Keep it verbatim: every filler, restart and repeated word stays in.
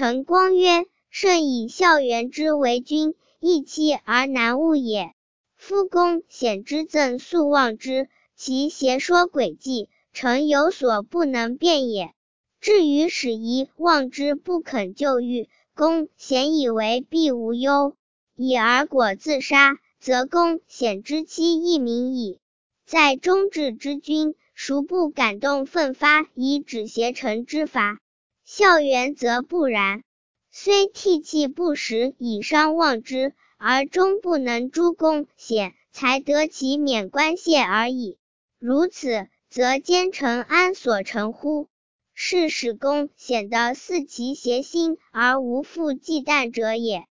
陈光曰：圣以校园之为君，义戚而难务也。夫公显之赠素望之，其邪说诡计，诚有所不能辩也。至于使夷望之不肯就狱，公显以为必无忧，以而果自杀，则公显之期亦明矣。在忠志之君，孰不感动奋发以止邪臣之法？校园则不然，虽替弃不实以伤望之，而终不能诛公显，才得其免官谢而已。如此，则奸臣安所成乎？是使公显得似其邪心而无复忌惮者也。